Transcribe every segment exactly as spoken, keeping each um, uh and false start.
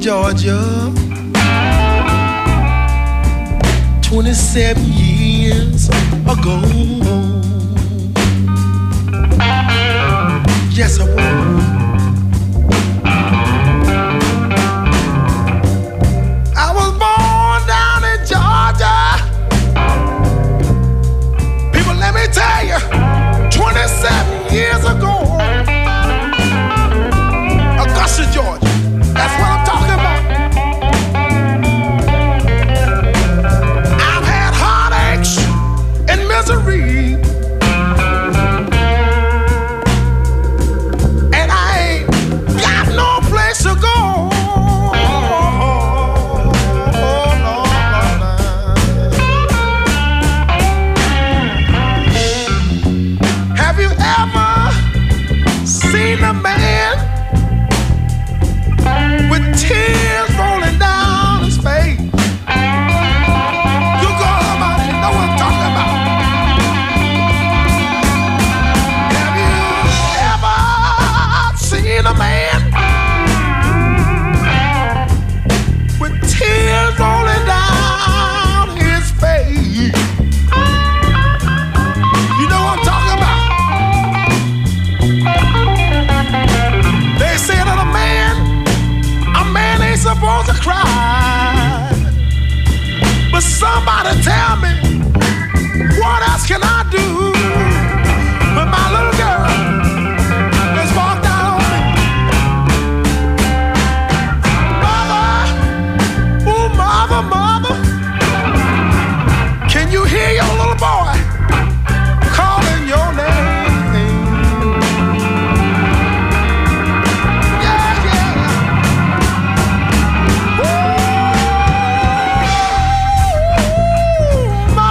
Georgia, twenty-seven years ago. Yes, I was. I was born down in Georgia. People, let me tell you, twenty-seven years ago, Augusta, Georgia. That's what I'm talking about. I've had heartaches and misery, and I ain't got no place to go. Have you ever seen a man with tears rolling down his face? You go about it, you know what I'm talking about. Have you ever seen a man with tears rolling down his face? You know what I'm talking about. They say that a man A man ain't supposed to cry, but somebody tell me, what else can I do when my little girl has walked out on me? Mother, ooh, mother, mother, can you hear your little boy calling your name? Mama,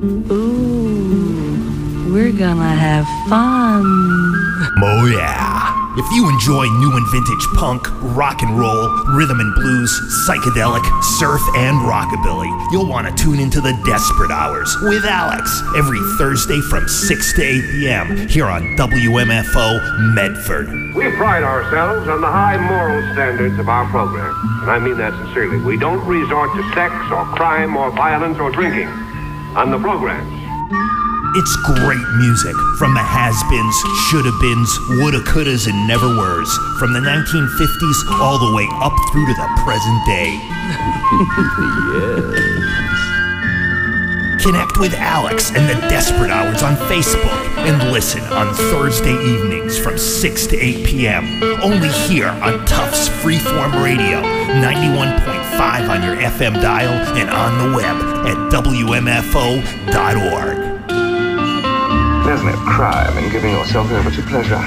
Ooh, we're gonna have fun. Oh yeah. If you enjoy new and vintage punk, rock and roll, rhythm and blues, psychedelic, surf, and rockabilly, you'll want to tune into the Desperate Hours with Alex every Thursday from six to eight p.m. here on W M F O Medford. We pride ourselves on the high moral standards of our program, and I mean that sincerely. We don't resort to sex or crime or violence or drinking on the programs. It's great music from the has-beens, shoulda-beens, woulda-couldas, and never-weres, from the nineteen fifties all the way up through to the present day. Yes. Connect with Alex and the Desperate Hours on Facebook and listen on Thursday evenings from six to eight p.m. only here on Tufts Freeform Radio, ninety-one point five on your F M dial and on the web at W M F O dot org. There's no crime in giving yourself over to pleasure.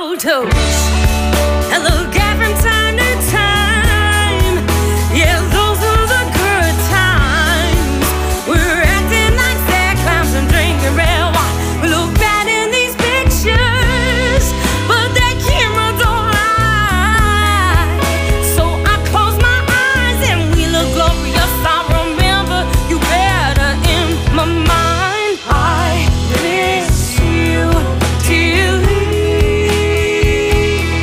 photos. I look at from time to time. Yeah, those are the good times. We're acting like sad clowns and drinking red wine. We look bad in these pictures, but that camera don't lie. So I close my eyes and we look glorious. I remember you better in my mind. I miss you dearly.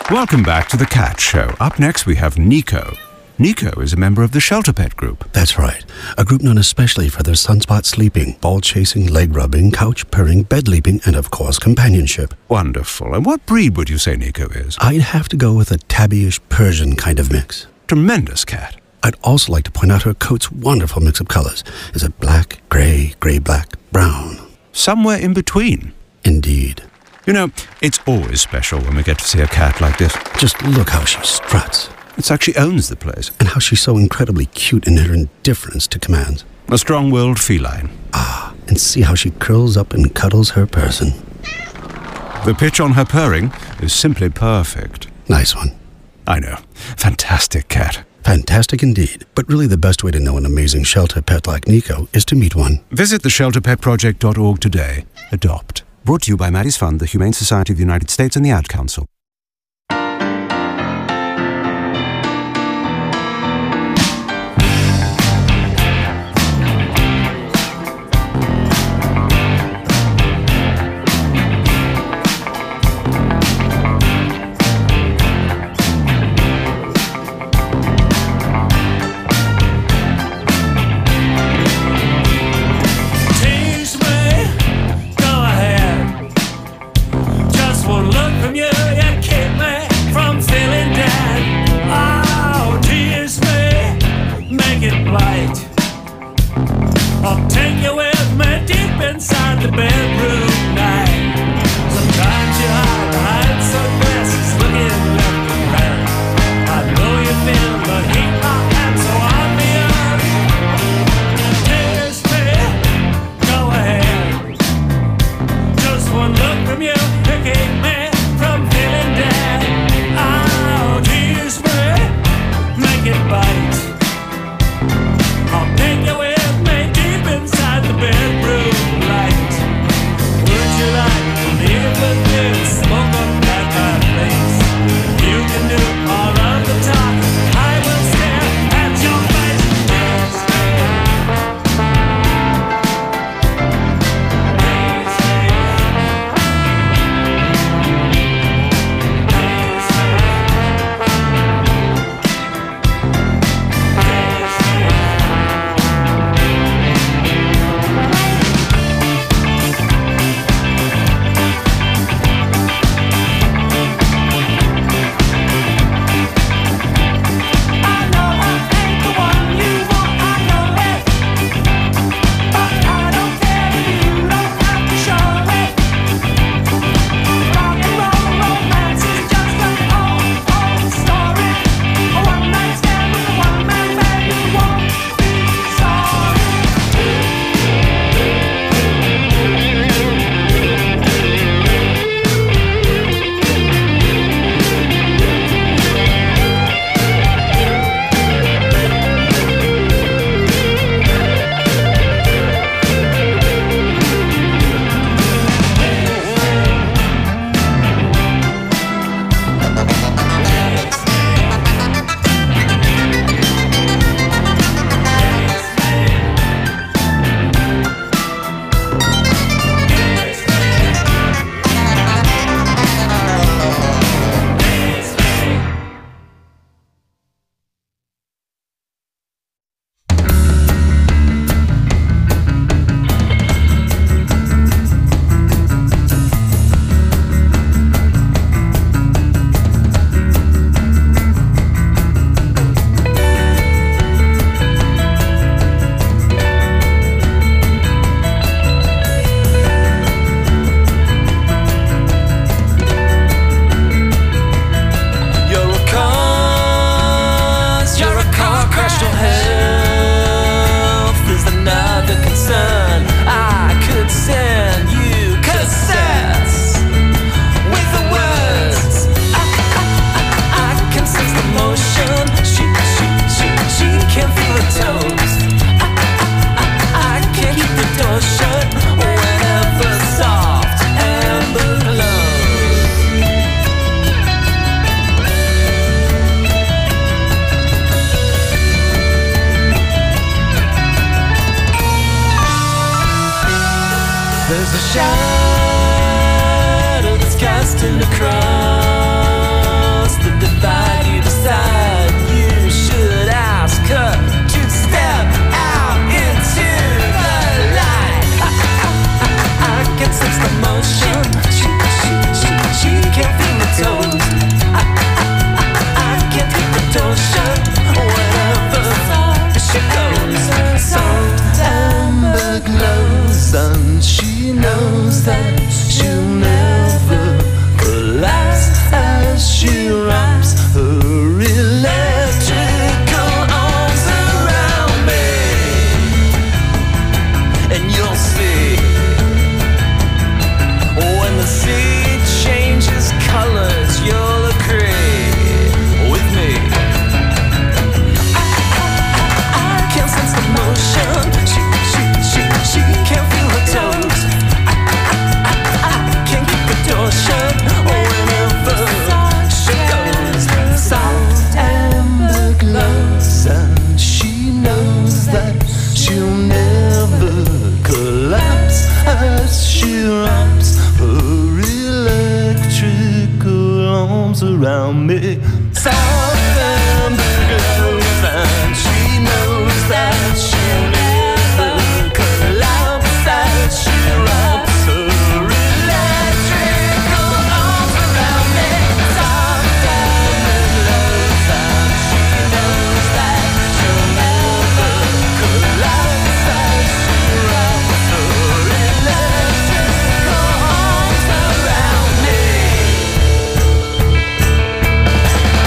Welcome back to The Cat Show. Up next, we have Nico. Nico is a member of the Shelter Pet Group. That's right. A group known especially for their sunspot sleeping, ball chasing, leg rubbing, couch purring, bed leaping, and of course, companionship. Wonderful. And what breed would you say Nico is? I'd have to go with a tabbyish Persian kind of mix. Tremendous cat. I'd also like to point out her coat's wonderful mix of colors. Is it black, gray, gray-black, brown? Somewhere in between. Indeed. You know, it's always special when we get to see a cat like this. Just look how she struts. It's like she owns the place. And how she's so incredibly cute in her indifference to commands. A strong-willed feline. Ah, and see how she curls up and cuddles her person. The pitch on her purring is simply perfect. Nice one. I know. Fantastic cat. Fantastic indeed. But really the best way to know an amazing shelter pet like Nico is to meet one. Visit the shelter pet project dot org today. Adopt. Brought to you by Maddie's Fund, the Humane Society of the United States, and the Ad Council. There's a shadow that's casting across that she'll never collapse as she wraps her electrical arms around me. And you'll see, when the sea changes colors, you'll agree with me. I, I, I, I can't sense the motion. She, she, she, she can't feel her toes. I, I, I, I can't keep the door shut whenever she goes. Soft amber glows, and she knows that she'll never collapse as she wraps her electrical arms around me. Soft amber glows, and she knows that she'll never collapse as she wraps her electrical arms around me. Soft amber glows, and she knows that she'll never collapse as she wraps her electrical arms around me.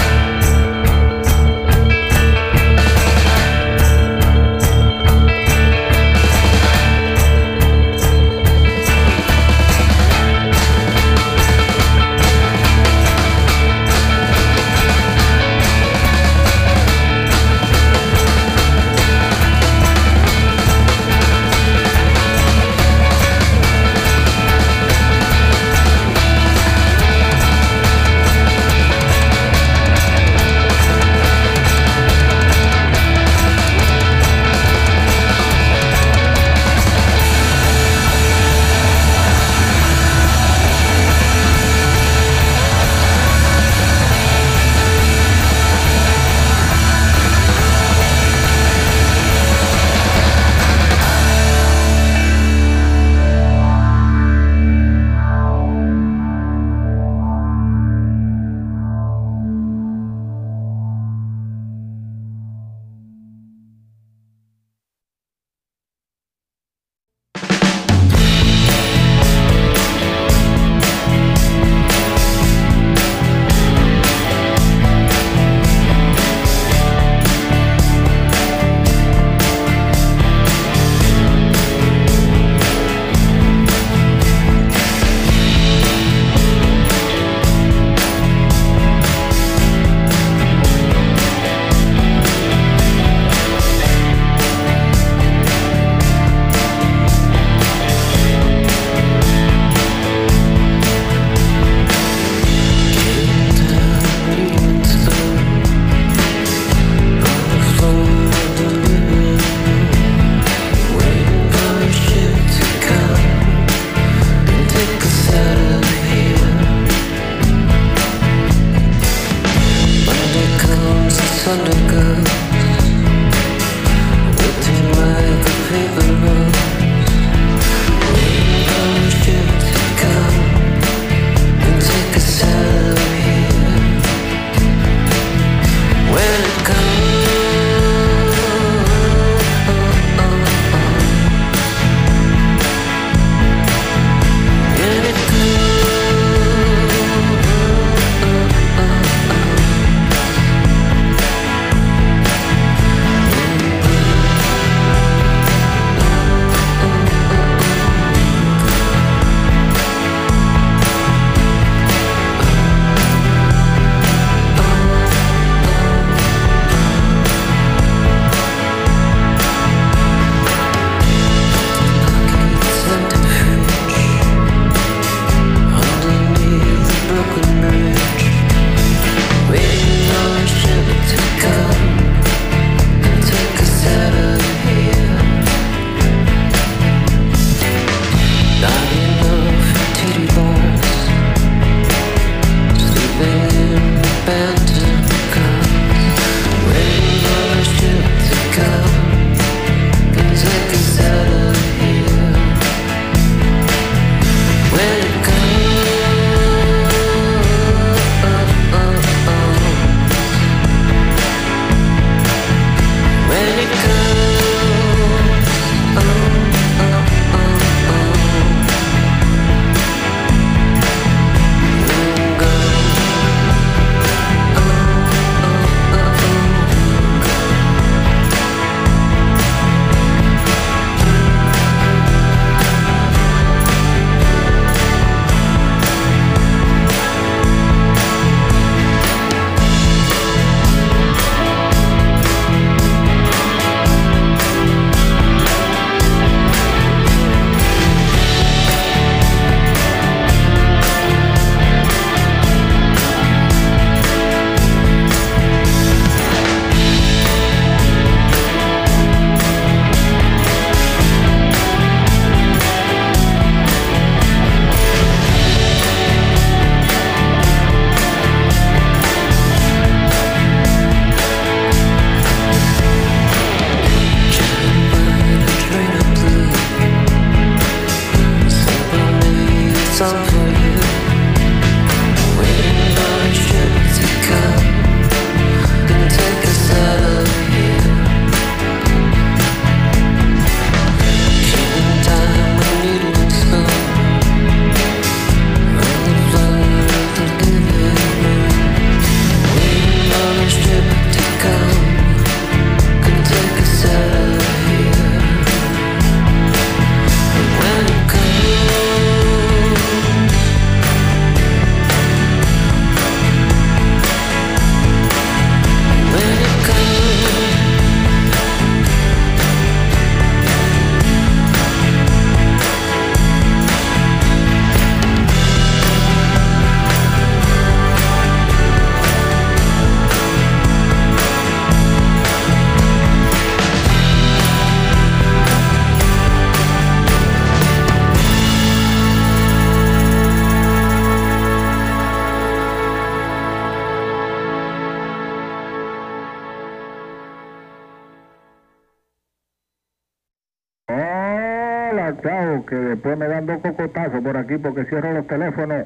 Hola, chao, que después me dan dos cocotazos por aquí porque cierro los teléfonos.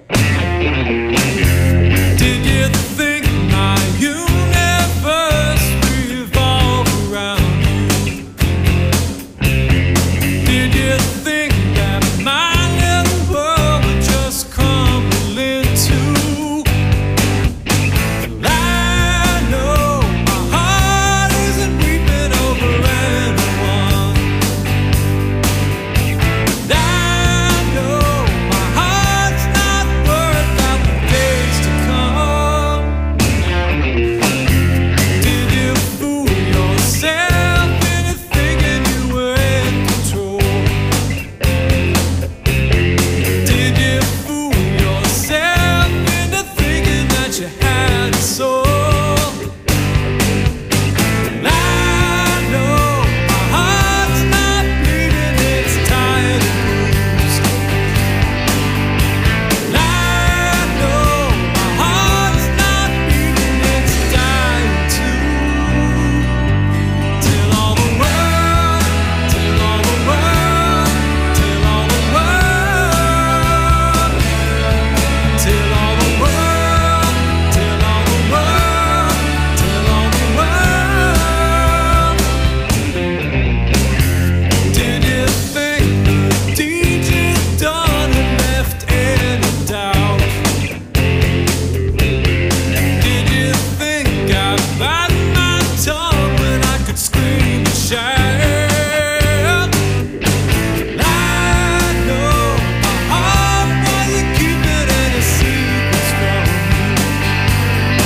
Did you think my universe revolved around you? Did you think that my little world would just crumble into? Well, I know my heart isn't weeping over anyone. And I know my heart's not worth out the days to come. Did you fool yourself into thinking you were in control? Did you fool yourself into thinking that you had a soul? Well, I know my heart's not bleeding, it's tired and bruised. Well, I know my heart's not beating, it's dying too. Till all the world, till all the world, till all the world, till all the world, till all the world, till all the world. Did you think the deed you'd done had left any doubt? Did you think I'd bite my tongue when I could scream and shout? I know my heart wasn't keeping any secrets from me.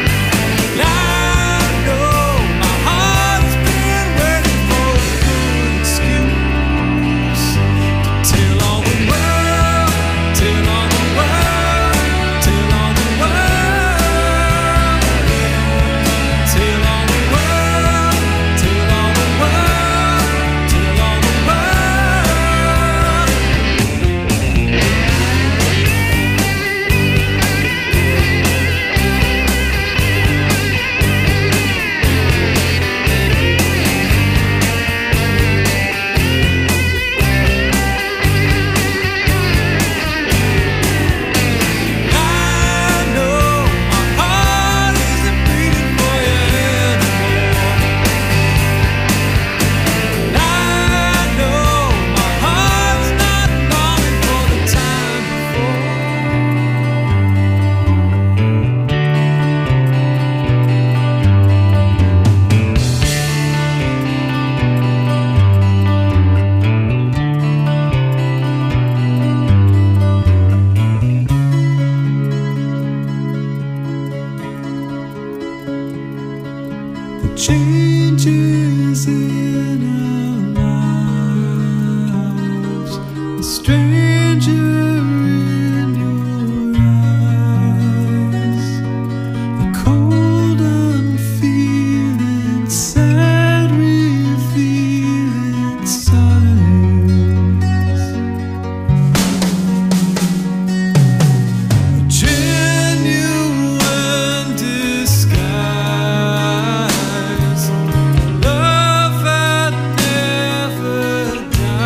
I know my heart's been waiting for a good excuse. Till all the world, till all the world, till all the world, till all the world, till all the world, till all the world. I know my heart isn't beating for you anymore. I know my heart's not longing for the time The changes in our lives, the stranger in your eyes, the cold unfeeling, sad revealing signs, a genuine disguise. Love that never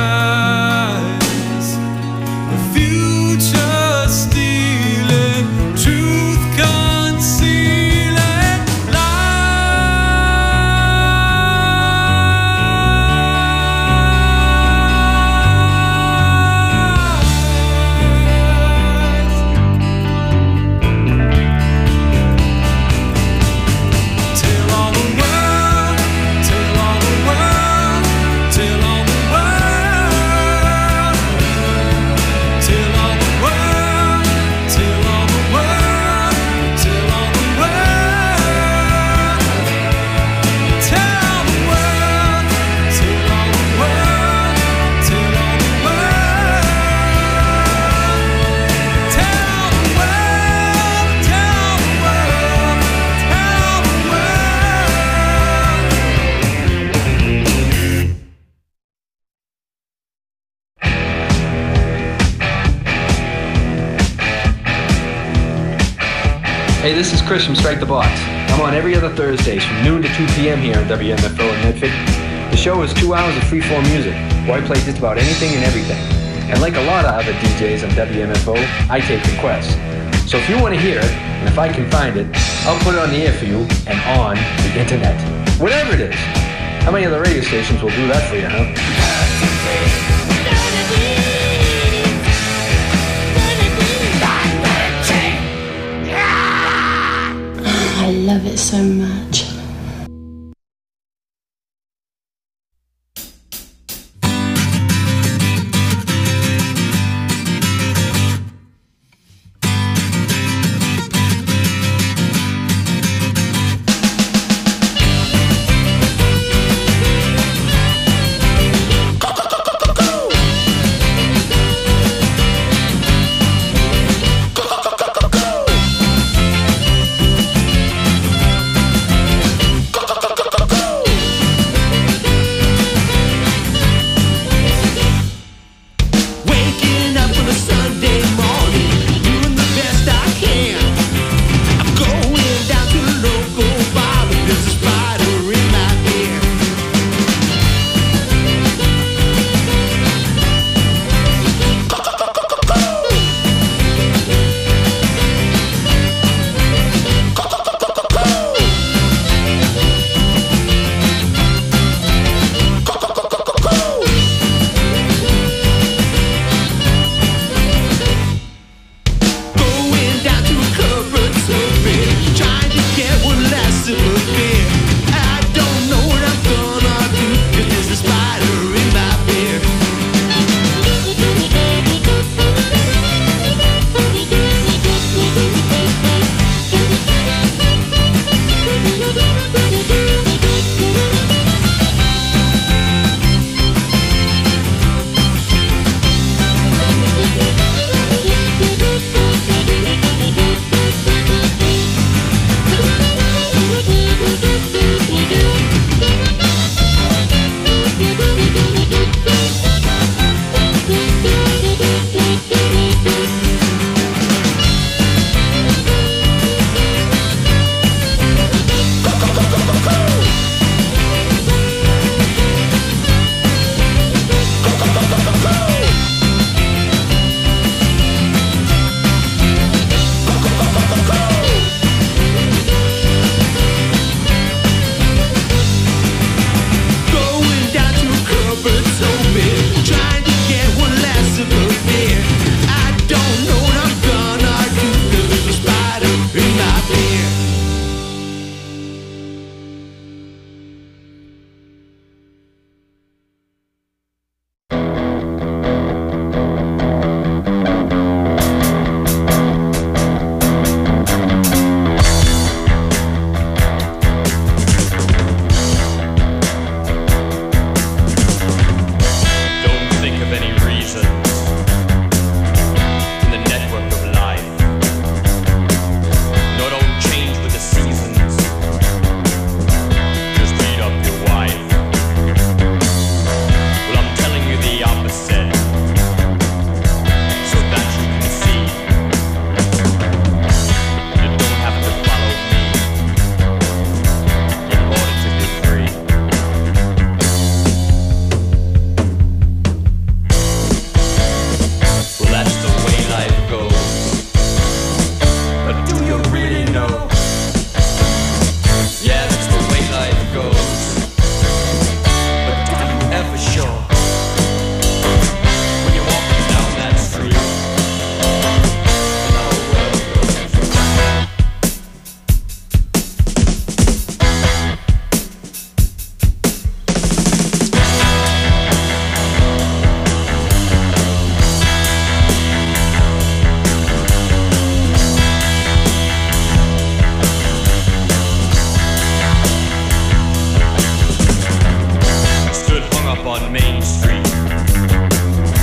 dies. The future stealing, truth concealing lies. Till all the world, till all the world, till all the world, till all the world, till all the world, till all the world, tell the world, till all the world, till all the world, tell the world, tell the world, tell the world. Hey, this is Chris from Strike the Box. I'm on every other Thursdays from noon to two p.m. here on W M F O in Medford. The The show is two hours of free-form music, where I play just about anything and everything. And like a lot of other D Js on W M F O, I take requests. So if you want to hear it, and if I can find it, I'll put it on the air for you and on the internet. Whatever it is. How many other radio stations will do that for you, huh? I love it so much.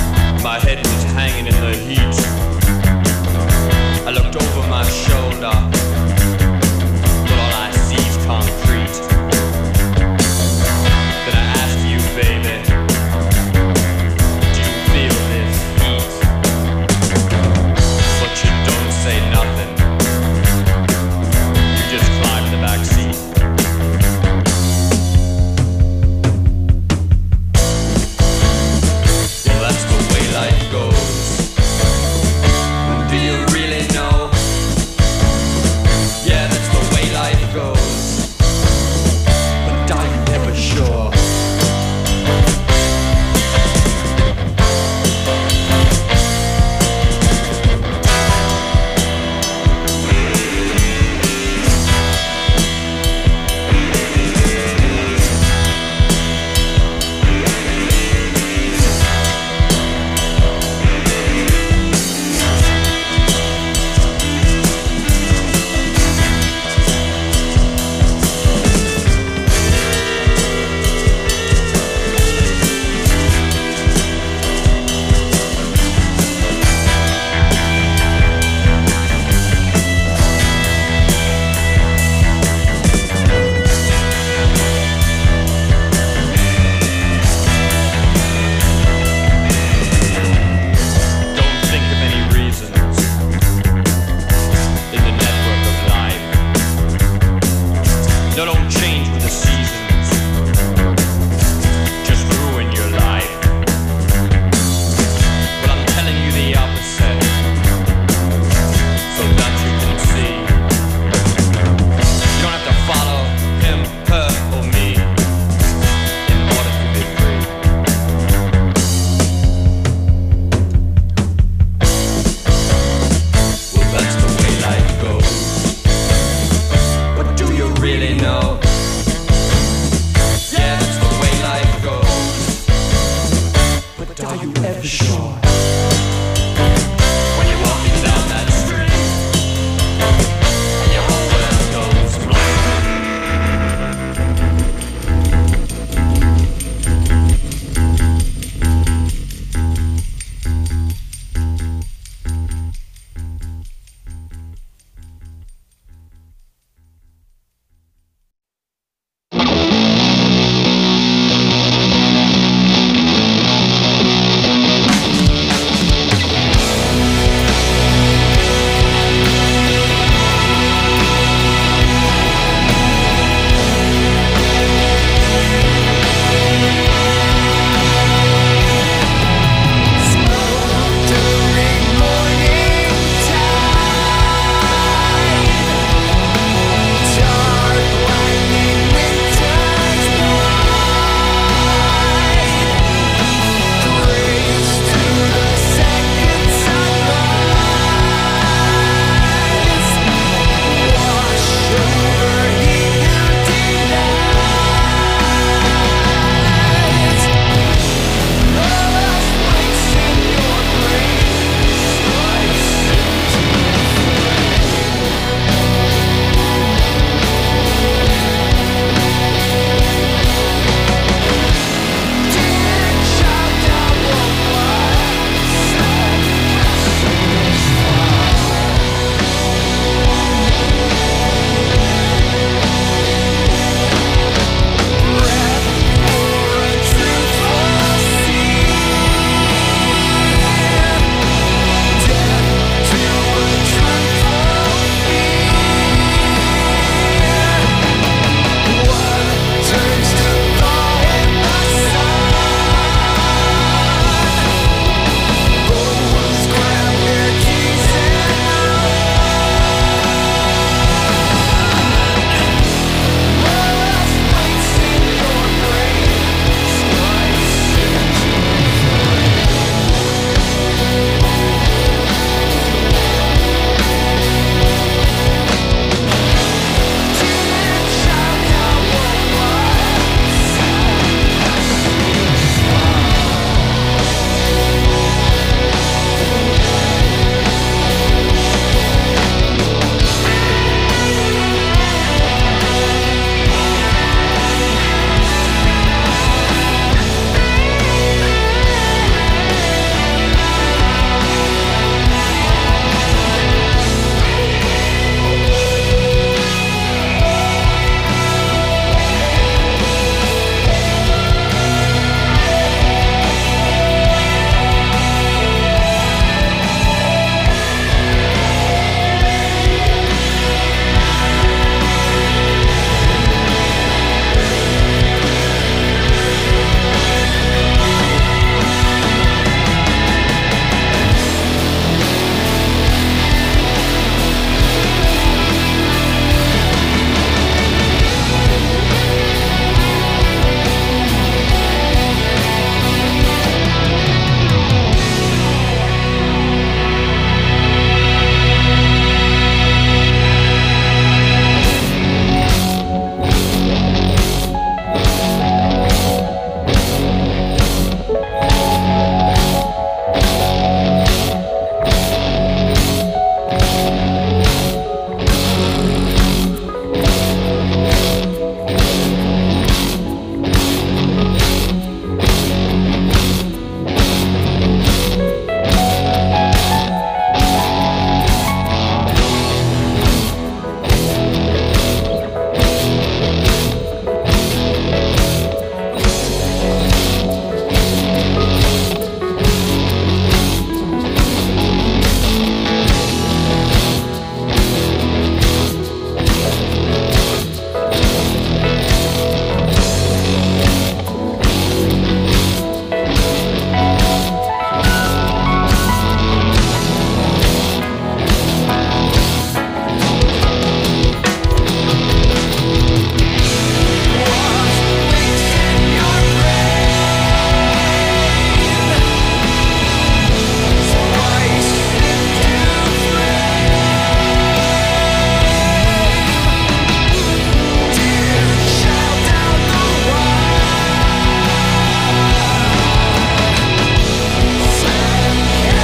hanging in the heat. I looked over my shoulder